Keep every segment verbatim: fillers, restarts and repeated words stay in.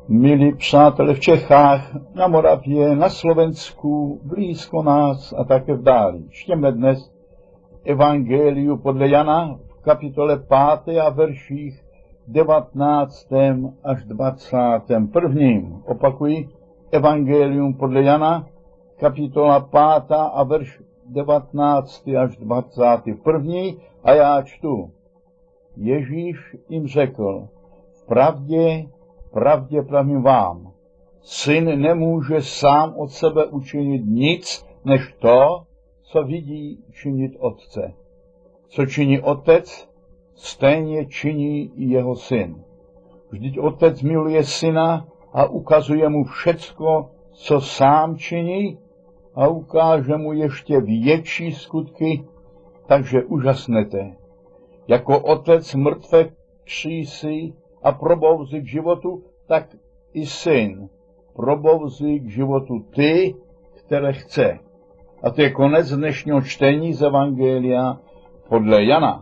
Milí přátelé v Čechách, na Moravě, na Slovensku, blízko nás a také v dáli. Čtěme dnes Evangeliu podle Jana v kapitole páté a verších devatenáctém až dvacátém prvním. Opakuji, Evangelium podle Jana, kapitola pátá a verš devatenáctý až dvacátý první. A já čtu. Ježíš jim řekl, v pravdě, pravdě pravím vám, syn nemůže sám od sebe učinit nic, než to, co vidí činit otce. Co činí otec, stejně činí i jeho syn. Vždyť otec miluje syna a ukazuje mu všecko, co sám činí, a ukáže mu ještě větší skutky, takže úžasnete. Jako otec mrtvé křísí a probouzí k životu, tak i syn probouzí k životu ty, které chce. A to je konec dnešního čtení z Evangelia podle Jana.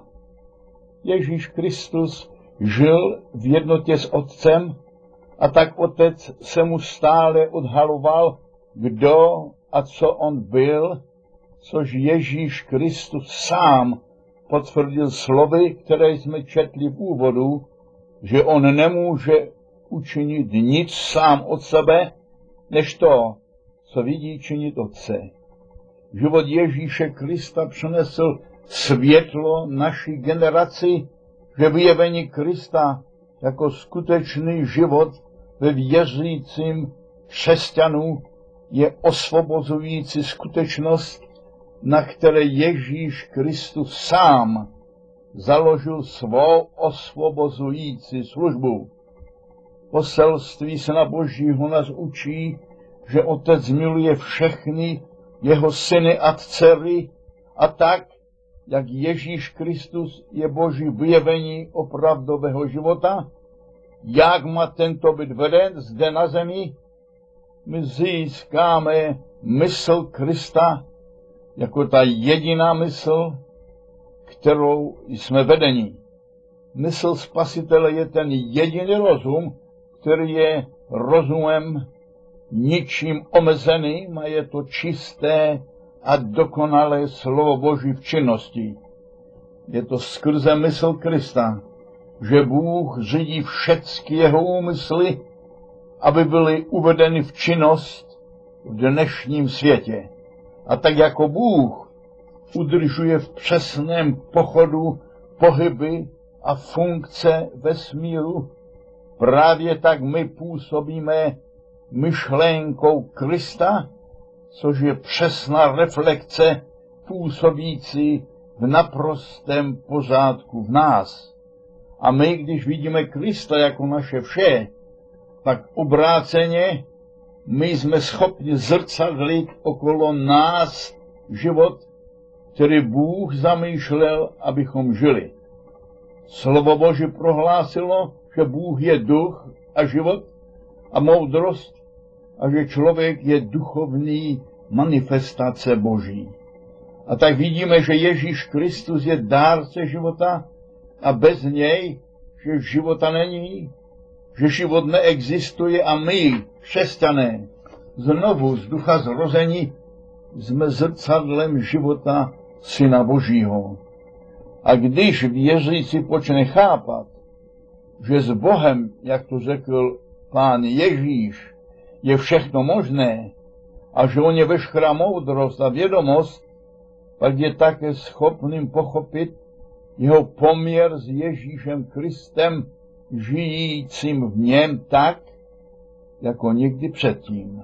Ježíš Kristus žil v jednotě s otcem a tak otec se mu stále odhaloval, kdo a co on byl, což Ježíš Kristus sám potvrdil slovy, které jsme četli v úvodu, že on nemůže učinit nic sám od sebe, než to, co vidí činit otce. Život Ježíše Krista přinesl světlo naší generaci, že vyjevení Krista jako skutečný život ve věřícím křesťanů je osvobozující skutečnost, na které Ježíš Kristus sám založil svou osvobozující službu. Poselství Syna Božího nás učí, že Otec miluje všechny jeho syny a dcery a tak, jak Ježíš Kristus je Boží vyjevení opravdového života, jak má tento být veden zde na zemi, my získáme mysl Krista jako ta jediná mysl, kterou jsme vedeni. Mysl Spasitele je ten jediný rozum, který je rozumem ničím omezeným a je to čisté a dokonalé slovo Boží v činnosti. Je to skrze mysl Krista, že Bůh řídí všechny jeho úmysly, aby byly uvedeny v činnost v dnešním světě. A tak jako Bůh udržuje v přesném pochodu pohyby a funkce vesmíru, právě tak my působíme myšlenkou Krista, což je přesná reflekce působící v naprostém pořádku v nás. A my, když vidíme Krista jako naše vše, tak obráceně my jsme schopni zrcadlit okolo nás život, který Bůh zamýšlel, abychom žili. Slovo Boží prohlásilo, že Bůh je duch a život a moudrost a že člověk je duchovní manifestace Boží. A tak vidíme, že Ježíš Kristus je dárce života a bez něj, že života není, že život neexistuje a my, křesťané, znovu z ducha zrození jsme zrcadlem života Syna Božího. A když věřící počne chápat, že s Bohem, jak to řekl Pán Ježíš, je všechno možné a že on je veškerá moudrost a vědomost, pak je také schopným pochopit jeho poměr s Ježíšem Kristem, žijícím v něm tak, jako nikdy předtím.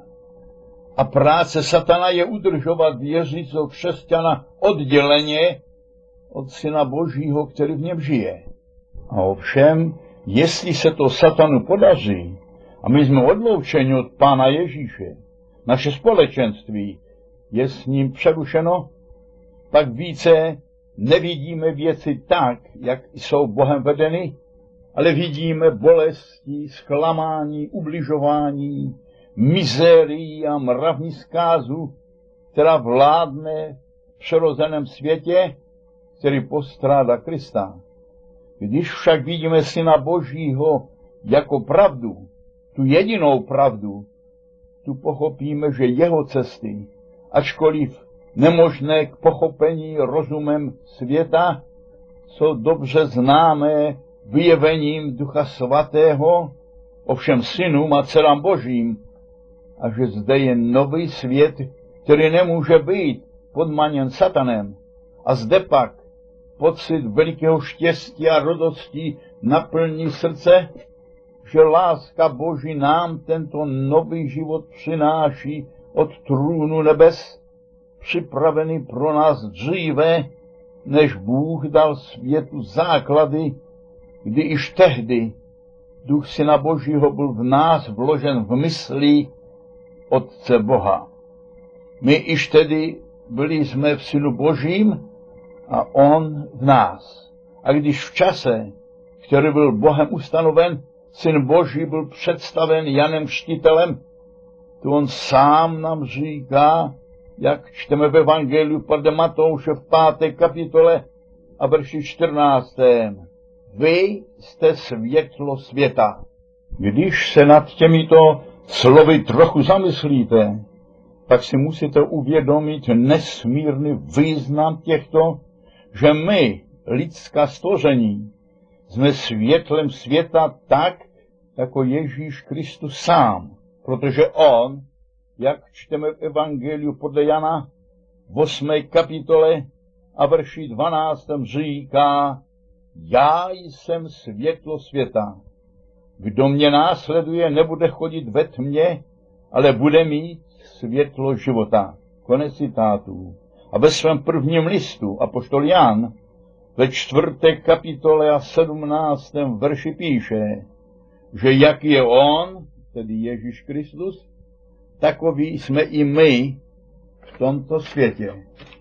A práce satana je udržovat věřícího křesťana odděleně od Syna Božího, který v něm žije. A ovšem, jestli se to satanu podaří, a my jsme odloučeni od Pána Ježíše, naše společenství je s ním přerušeno, pak více nevidíme věci tak, jak jsou Bohem vedeny, ale vidíme bolesti, zklamání, ubližování, mizérii a mravní zkázu, která vládne v přirozeném světě, který postrádá Krista. Když však vidíme Syna Božího jako pravdu, tu jedinou pravdu, tu pochopíme, že jeho cesty, ačkoliv nemožné k pochopení rozumem světa, jsou dobře známé vyjevením Ducha Svatého, ovšem synům a dcerám Božím, a že zde je nový svět, který nemůže být podmaněn satanem. A zde pak pocit velikého štěstí a radosti naplní srdce, že láska Boží nám tento nový život přináší od trůnu nebes, připravený pro nás dříve, než Bůh dal světu základy, kdy již tehdy Duch Syna Božího byl v nás vložen v mysli Otce Boha. My již tedy byli jsme v Synu Božím a On v nás. A když v čase, který byl Bohem ustanoven, Syn Boží byl představen Janem Křtitelem, to on sám nám říká, jak čteme v Evangeliu podle Matouše v páté kapitole a verši čtrnáctém. Vy jste světlo světa. Když se nad těmito slovy trochu zamyslíte, tak si musíte uvědomit nesmírný význam těchto, že my, lidská stvoření, jsme světlem světa tak, jako Ježíš Kristus sám, protože on, jak čteme v Evangeliu podle Jana v osmé kapitole a verši dvanáctém říká, já jsem světlo světa. Kdo mě následuje, nebude chodit ve tmě, ale bude mít světlo života. Konec citátů. A ve svém prvním listu apoštol Jan ve čtvrté kapitole a sedmnáctém verši píše, že jak je on, tedy Ježíš Kristus, takový jsme i my v tomto světě.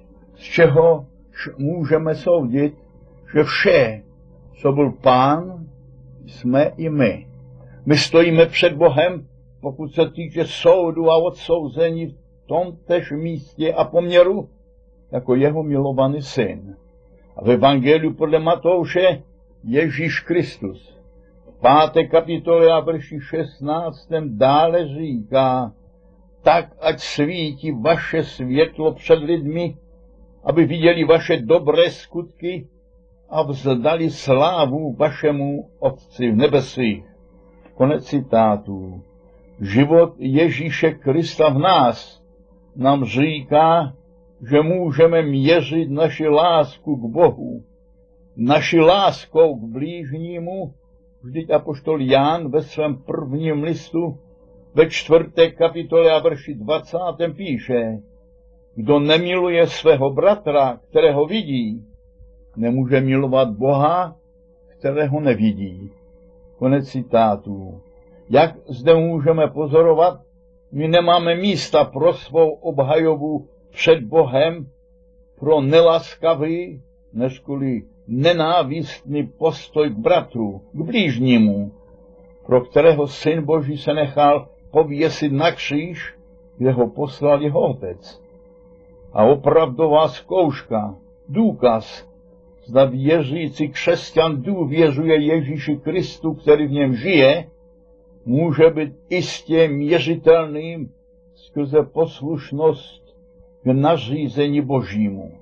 Z čeho můžeme soudit, že vše, co byl Pán, jsme i my. My stojíme před Bohem, pokud se týče soudu a odsouzení v tomtéž místě a poměru, jako jeho milovaný syn. A v Evangeliu podle Matouše Ježíš Kristus v páté kapitole a verši šestnáctém dále říká, tak ať svítí vaše světlo před lidmi, aby viděli vaše dobré skutky a vzdali slávu vašemu Otci v nebesích. Konec citátů. Život Ježíše Krista v nás nám říká, že můžeme měřit naši lásku k Bohu, naši láskou k blížnímu. Vždyť apoštol Jan ve svém prvním listu ve čtvrté kapitole a verši dvacátém píše, kdo nemiluje svého bratra, kterého vidí, nemůže milovat Boha, kterého nevidí. Konec citátů. Jak zde můžeme pozorovat, my nemáme místa pro svou obhajobu před Bohem, pro nelaskavý, než kvůli nenávistný postoj k bratru, k blížnímu, pro kterého Syn Boží se nechal pověsit na kříž, kde ho poslal jeho Otec. A opravdová zkouška, důkaz, zda věřící křesťan důvěřuje Ježíši Kristu, který v něm žije, může být jistě měřitelným skrze poslušnost k nařízení Božímu.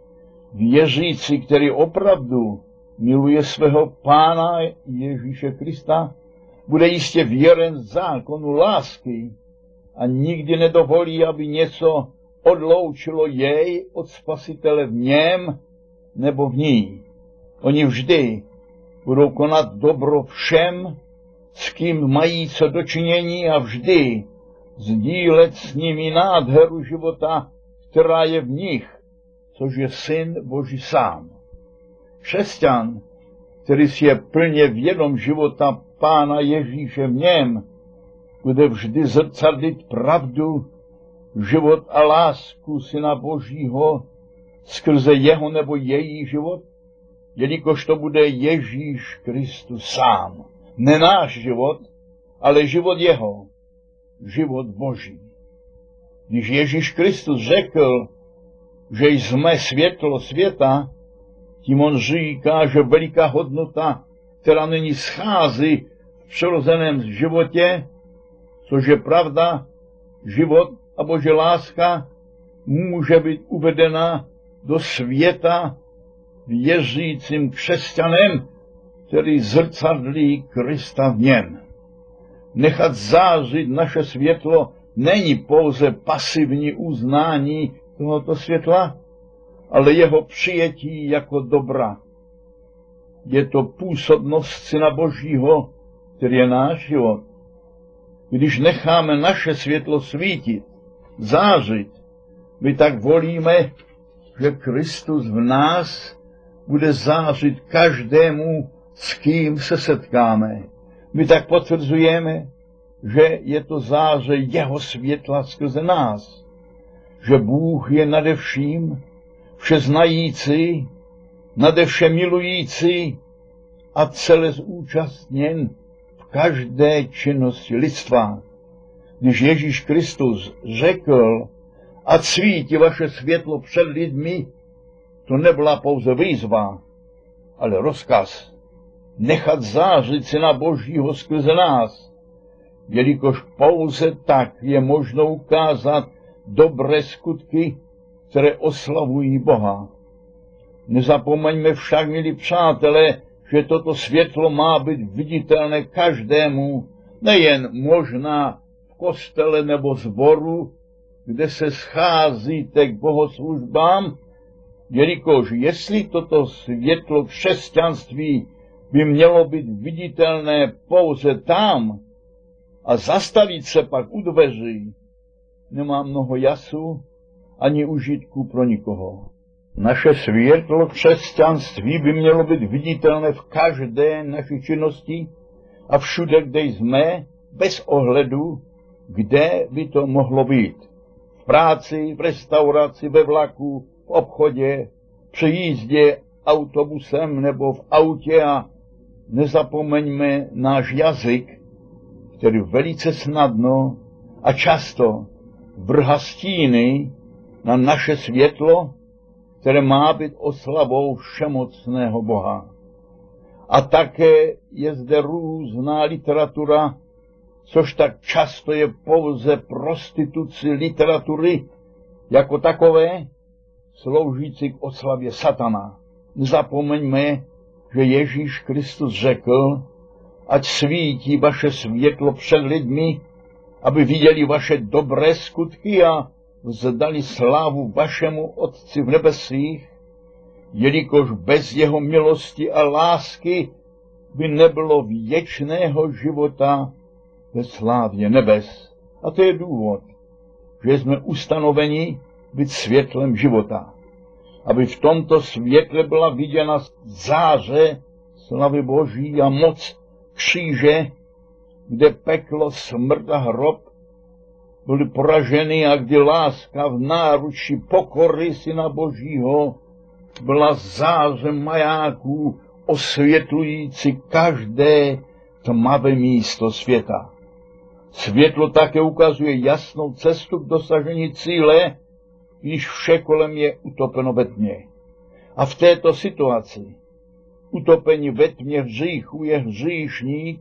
Věřící, který opravdu miluje svého Pána Ježíše Krista, bude jistě věren zákonu lásky a nikdy nedovolí, aby něco odloučilo jej od Spasitele v něm nebo v ní. Oni vždy budou konat dobro všem, s kým mají co dočinění, a vždy sdílet s nimi nádheru života, která je v nich, což je Syn Boží sám. Křesťan, který si je plně vědom života Pána Ježíše v něm, bude vždy zrcadlit pravdu, život a lásku Syna Božího skrze jeho nebo její život, jelikož to bude Ježíš Kristus sám. Ne náš život, ale život jeho, život Boží. Když Ježíš Kristus řekl, že jsme světlo světa, tím on říká, že veliká hodnota, která není schází v přirozeném životě, což je pravda, život a Boží láska může být uvedena do světa věřícím křesťanem, který zrcadlí Krista v něm. Nechat zářit naše světlo není pouze pasivní uznání tohoto světla, ale jeho přijetí jako dobra. Je to působnost Syna Božího, který je náš život. Když necháme naše světlo svítit, zářit, my tak volíme, že Kristus v nás bude zářit každému, s kým se setkáme. My tak potvrzujeme, že je to záře jeho světla skrze nás, že Bůh je nade vším, všeznající, nade vše milující a celé zúčastněn v každé činnosti lidstva. Když Ježíš Kristus řekl, ať svítí vaše světlo před lidmi, to nebyla pouze výzva, ale rozkaz nechat zářit Syna Božího skrze nás, jelikož pouze tak je možno ukázat dobré skutky, které oslavují Boha. Nezapomeňme však, milí přátelé, že toto světlo má být viditelné každému, nejen možná v kostele nebo sboru, kde se scházíte k bohoslužbám, jelikož jestli toto světlo křesťanství by mělo být viditelné pouze tam a zastavit se pak u dveří, nemá mnoho jasu ani užitku pro nikoho. Naše světlo křesťanství by mělo být viditelné v každé naší činnosti a všude, kde jsme, bez ohledu, kde by to mohlo být. V práci, v restauraci, ve vlaku, v obchodě, při jízdě autobusem nebo v autě a nezapomeňme náš jazyk, který velice snadno a často vrhá stíny na naše světlo, které má být oslavou všemocného Boha. A také je zde různá literatura, což tak často je pouze prostituci literatury jako takové, sloužící k oslavě satana. Nezapomeňme, že Ježíš Kristus řekl, ať svítí vaše světlo před lidmi, aby viděli vaše dobré skutky a vzdali slávu vašemu Otci v nebesích, jelikož bez jeho milosti a lásky by nebylo věčného života ve slávě nebes. A to je důvod, že jsme ustanoveni být světlem života, aby v tomto světle byla viděna záře slavy Boží a moc kříže, kde peklo, smrt a hrob byly poraženy a kdy láska v náruči pokory Syna Božího byla zářem majáků osvětlující každé tmavé místo světa. Světlo také ukazuje jasnou cestu k dosažení cíle, když vše kolem je utopeno ve tmě. A v této situaci utopení ve tmě hříchu je hříšník,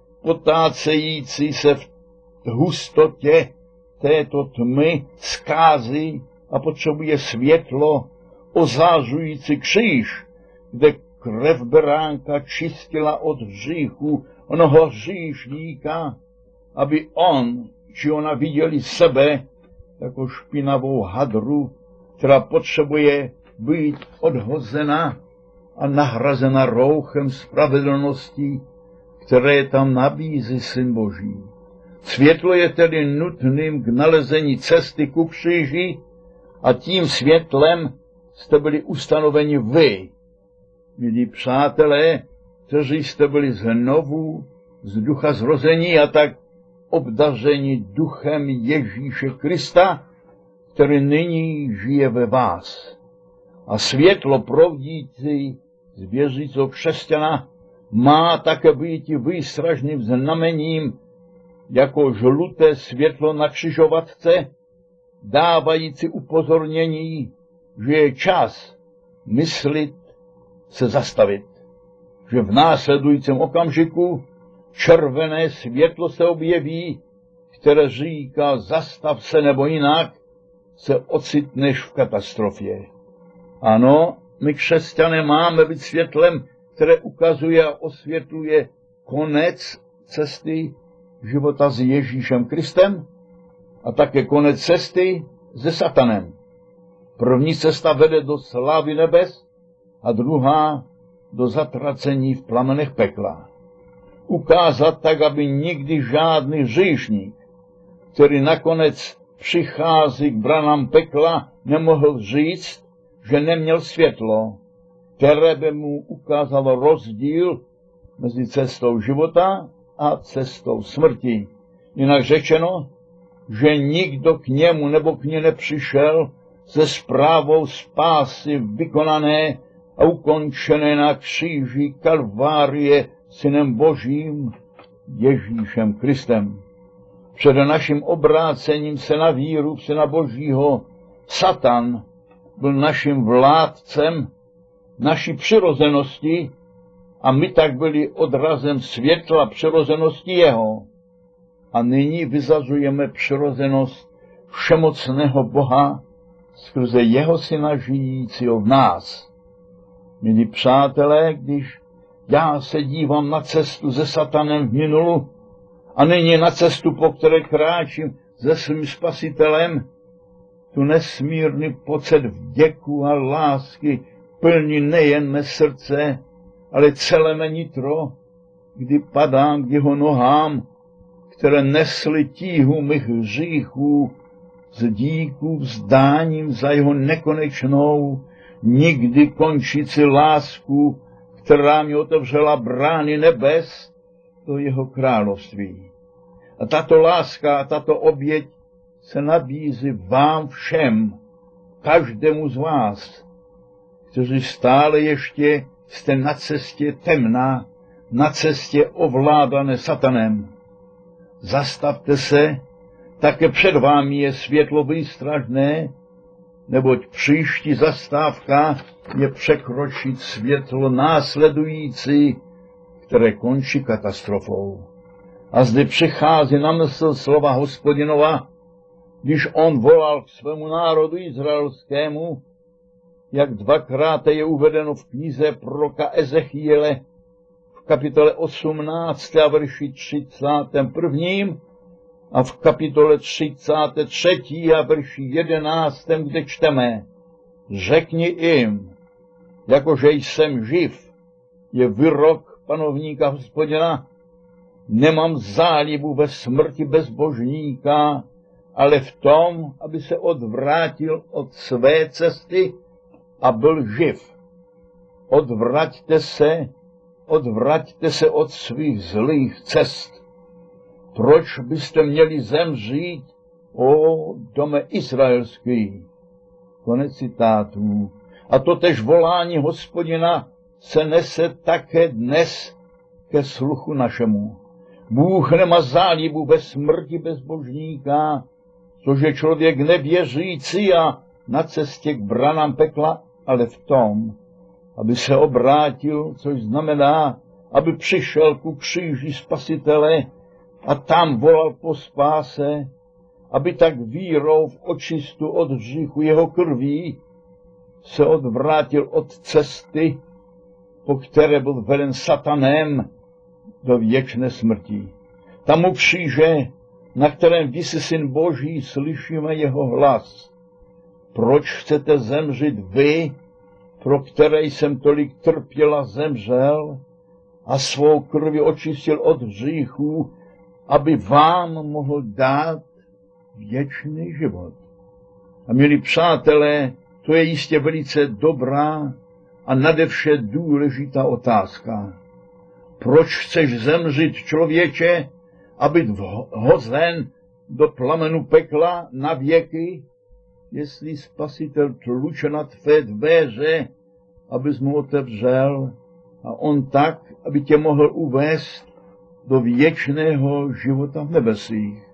potácející se v hustotě této tmy zkázy a potřebuje světlo, ozářující kříž, kde krev beránka čistila od hříchu onoho hříšníka, aby on či ona viděli sebe jako špinavou hadru, která potřebuje být odhozena a nahrazena rouchem spravedlnosti, které tam nabízí Syn Boží. Světlo je tedy nutným k nalezení cesty ku kříži a tím světlem jste byli ustanoveni vy, milí přátelé, kteří jste byli znovu z ducha zrození a tak obdařeni duchem Ježíše Krista, který nyní žije ve vás. A světlo proudící z věřícího křesťana má také být výstražným znamením jako žluté světlo na křižovatce, dávající upozornění, že je čas myslit, se zastavit, že v následujícím okamžiku červené světlo se objeví, které říká zastav se nebo jinak, se ocitneš v katastrofě. Ano, my křesťané máme být světlem, které ukazuje a osvětluje konec cesty života s Ježíšem Kristem a také konec cesty se satanem. První cesta vede do slávy nebes a druhá do zatracení v plamenech pekla. Ukázat tak, aby nikdy žádný hříšník, který nakonec přichází k branám pekla, nemohl říct, že neměl světlo, které by mu ukázalo rozdíl mezi cestou života a cestou smrti. Jinak řečeno, že nikdo k němu nebo k ní nepřišel se zprávou spásy vykonané a ukončené na kříži Kalvárie Synem Božím Ježíšem Kristem. Před naším obrácením se na víru v Syna Božího Satan byl naším vládcem naší přirozenosti a my tak byli odrazem světla přirozenosti jeho. A nyní vyzazujeme přirozenost všemocného Boha skrze jeho Syna žijícího v nás. Milí přátelé, když já se dívám na cestu se Satanem v minulu a nyní na cestu, po které kráčím se svým Spasitelem, tu nesmírný pocit vděku a lásky plní nejen mé srdce, ale celé mé nitro, kdy padám k jeho nohám, které nesly tíhu mých hříchů, z díku vzdáním za jeho nekonečnou, nikdy končící lásku, která mi otevřela brány nebes do jeho království. A tato láska a tato oběť se nabízí vám všem, každému z vás, kteří stále ještě jste na cestě temná, na cestě ovládané Satanem. Zastavte se, také před vámi je světlo výstražné, neboť příští zastávka je překročit světlo následující, které končí katastrofou. A zde přichází na mysl slova Hospodinova, když on volal k svému národu izraelskému, jak dvakrát je uvedeno v knize proroka Ezechiele v kapitole osmnácté a verši třicátém prvním a v kapitole třicáté třetí a verši jedenáctém, kde čteme: Řekni jim, jakože jsem živ, je výrok panovníka Hospodina, nemám zálibu ve smrti bezbožníka, ale v tom, aby se odvrátil od své cesty a byl živ. Odvraťte se, odvraťte se od svých zlých cest. Proč byste měli zemřít, o dome izraelský? Konec citátů. A totež volání Hospodina se nese také dnes ke sluchu našemu. Bůh nemá zálibu ve smrti bezbožníka, což je člověk nevěřící a na cestě k branám pekla, ale v tom, aby se obrátil, což znamená, aby přišel ku kříži Spasitele a tam volal po spáse, aby tak vírou v očistu od hříchu jeho krví se odvrátil od cesty, po které byl veden Satanem do věčné smrti. Tam u kříže, na kterém visí Syn Boží, slyšíme jeho hlas. Proč chcete zemřít vy, pro které jsem tolik trpěl a zemřel a svou krví očistil od hříchů, aby vám mohl dát věčný život. A milí přátelé, to je jistě velice dobrá a nadevše důležitá otázka. Proč chceš zemřít, člověče, a být hozen do plamenu pekla na věky, jestli Spasitel tluče na tvé dveře, abys mu otevřel, a on tak, aby tě mohl uvést do věčného života v nebesích.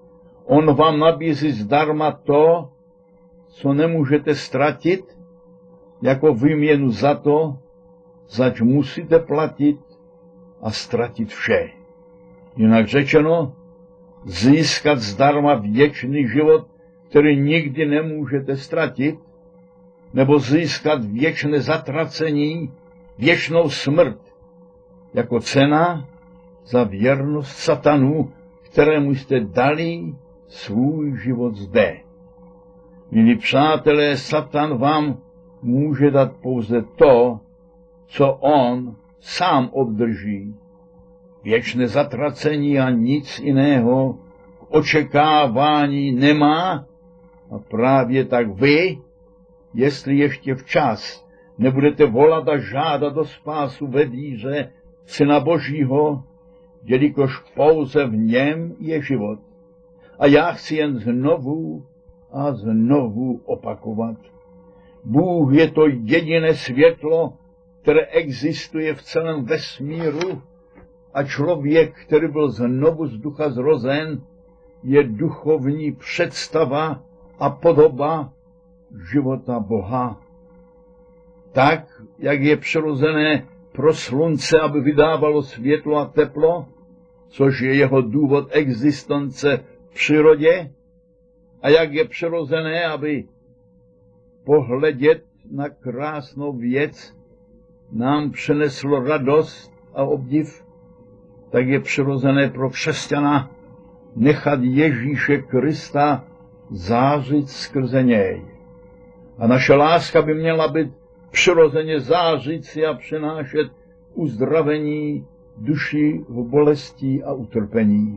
On vám nabízí zdarma to, co nemůžete ztratit, jako výměnu za to, zač musíte platit a ztratit vše. Jinak řečeno, získat zdarma věčný život, který nikdy nemůžete ztratit, nebo získat věčné zatracení, věčnou smrt, jako cena za věrnost satanu, kterému jste dali svůj život zde. Milí přátelé, Satan vám může dát pouze to, co on sám obdrží. Věčné zatracení a nic jiného k očekávání nemá, a právě tak vy, jestli ještě včas nebudete volat a žádat o spásu ve víře Syna Božího, jelikož pouze v něm je život. A já chci jen znovu a znovu opakovat. Bůh je to jediné světlo, které existuje v celém vesmíru, a člověk, který byl znovu z ducha zrozen, je duchovní představa a podoba života Boha. Tak, jak je přirozené pro slunce, aby vydávalo světlo a teplo, což je jeho důvod existence v přírodě, a jak je přirozené, aby pohledět na krásnou věc nám přineslo radost a obdiv, tak je přirozené pro křesťana nechat Ježíše Krista zářit skrze něj. A naše láska by měla být přirozeně zářící a přinášet uzdravení duši v bolesti a utrpení.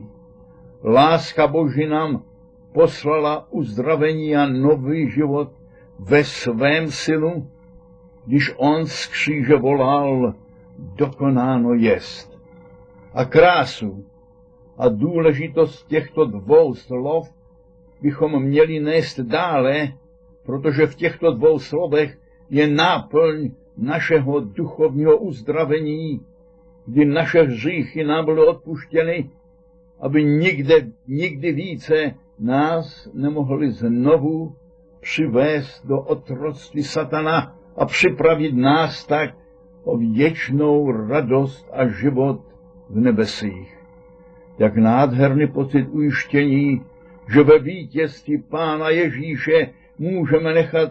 Láska Boží nám poslala uzdravení a nový život ve svém synu, když on z kříže volal, dokonáno jest. A krásu a důležitost těchto dvou slov bychom měli nést dále, protože v těchto dvou slovech je náplň našeho duchovního uzdravení, kdy naše hříchy nám byly odpuštěny, aby nikde, nikdy více nás nemohli znovu přivést do otroctví satana a připravit nás tak o věčnou radost a život v nebesích. Jak nádherný pocit ujištění, že ve vítězství Pána Ježíše můžeme nechat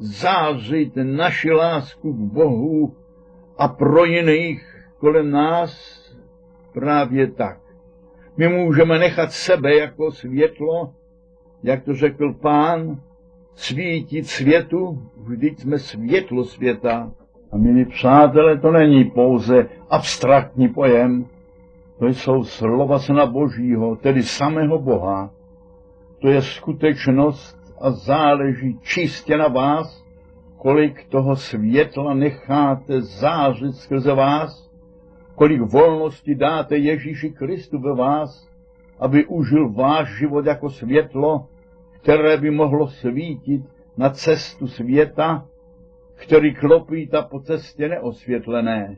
zářit naši lásku k Bohu a pro jiných kolem nás právě tak. My můžeme nechat sebe jako světlo, jak to řekl Pán, svítit světu, vždyť jsme světlo světa. A milí přátelé, to není pouze abstraktní pojem, to jsou slova Syna Božího, tedy samého Boha. To je skutečnost a záleží čistě na vás, kolik toho světla necháte zářit skrze vás, kolik volnosti dáte Ježíši Kristu ve vás, aby užil váš život jako světlo, které by mohlo svítit na cestu světa, který klopítá po cestě neosvětlené.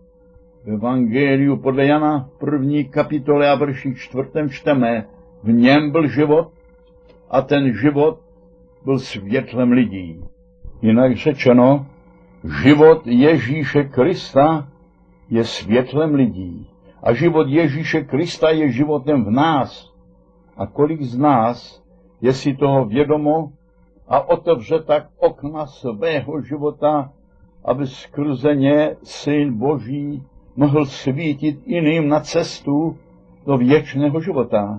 V Evangeliu podle Jana v první kapitole a verši čtvrtém čteme, v něm byl život a ten život byl světlem lidí. Jinak řečeno, život Ježíše Krista je světlem lidí. A život Ježíše Krista je životem v nás. A kolik z nás je si toho vědomo a otevře tak okna svého života, aby skrze ně Syn Boží mohl svítit jiným na cestu do věčného života.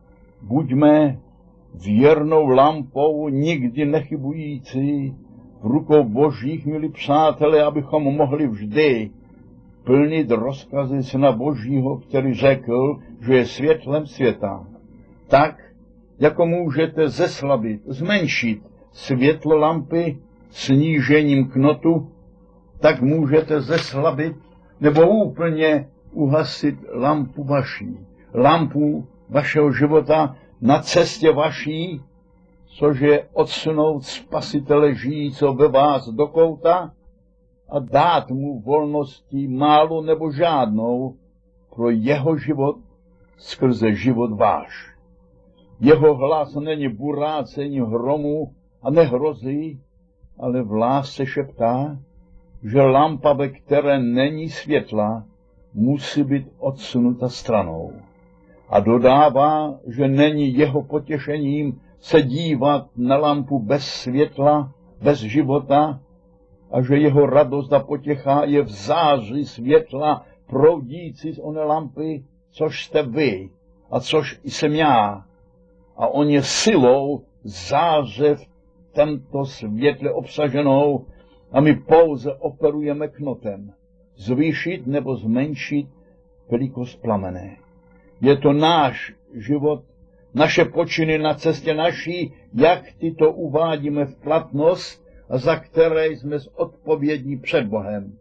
Buďme věrnou lampou, nikdy nechybující, v rukou Božích, milí přátelé, abychom mohli vždy plnit rozkazy Syna Božího, který řekl, že je světlem světa. Tak, jako můžete zeslabit, zmenšit světlo lampy snížením knotu, tak můžete zeslabit nebo úplně uhasit lampu vaší, lampu vašeho života na cestě vaší, což je odsunout Spasitele žijícího ve vás do kouta a dát mu volnosti málo nebo žádnou pro jeho život skrze život váš. Jeho hlas není burácení hromu a nehrozí, ale v lásce šeptá, že lampa, ve které není světla, musí být odsunuta stranou. A dodává, že není jeho potěšením se dívat na lampu bez světla, bez života, a že jeho radost a potěcha je v záři světla proudící z oné lampy, což jste vy a což jsem já. A on je silou záře v tomto světle obsaženou a my pouze operujeme knotem. Zvýšit nebo zmenšit velikost plamene. Je to náš život, naše počiny na cestě naší, jak tyto uvádíme v platnost a za které jsme odpovědní před Bohem.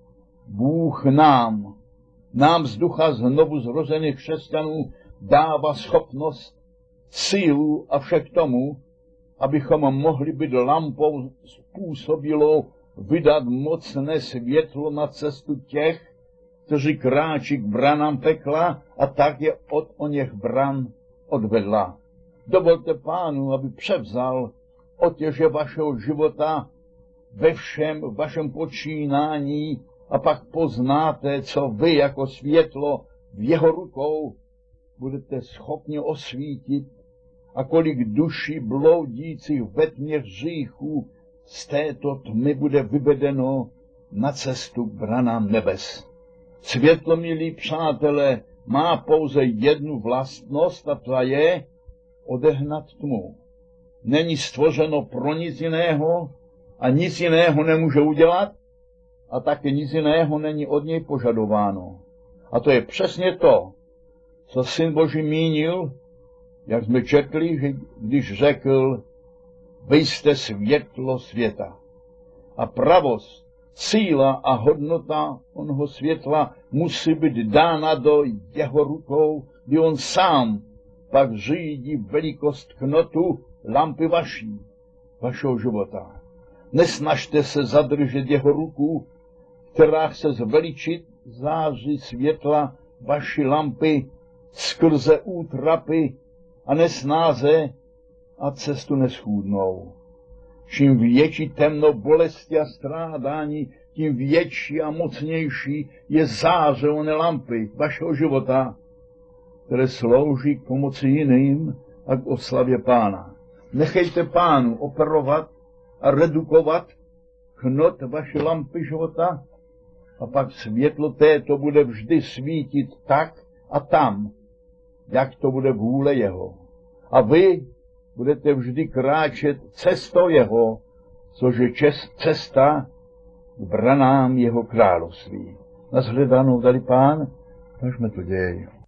Bůh nám, nám z ducha znovu zrozených křesťanů dává schopnost, sílu a vše k tomu, abychom mohli být lampou způsobilou vydat mocné světlo na cestu těch, kteří kráčí k branám pekla a tak je od oněch bran odvedla. Dovolte Pánu, aby převzal otěže vašeho života ve všem vašem počínání a pak poznáte, co vy jako světlo v jeho rukou budete schopni osvítit a kolik duší bloudících ve tmě hříchů z této tmy bude vyvedeno na cestu k branám nebes. Světlo, milí přátelé, má pouze jednu vlastnost a to je odehnat tmu. Není stvořeno pro nic jiného a nic jiného nemůže udělat a také nic jiného není od něj požadováno. A to je přesně to, co Syn Boží mínil, jak jsme četli, že když řekl, vy jste světlo světa. A pravost, síla a hodnota onoho světla musí být dána do jeho rukou, kdy on sám pak řídí velikost knotu lampy vaší, vašeho života. Nesnažte se zadržet jeho ruku, která chce zveličit záři světla vaší lampy skrze útrapy a nesnáze a cestu neschůdnou. Čím větší temno bolesti a strádání, tím větší a mocnější je záře oné lampy vašeho života, které slouží k pomoci jiným a k oslavě Pána. Nechejte Pánu operovat a redukovat knot vaší lampy života a pak světlo této bude vždy svítit tak a tam, jak to bude vůle jeho. A vy budete vždy kráčet cestou jeho, což je cesta k branám jeho království. Nashledanou dali Pán, až to děje.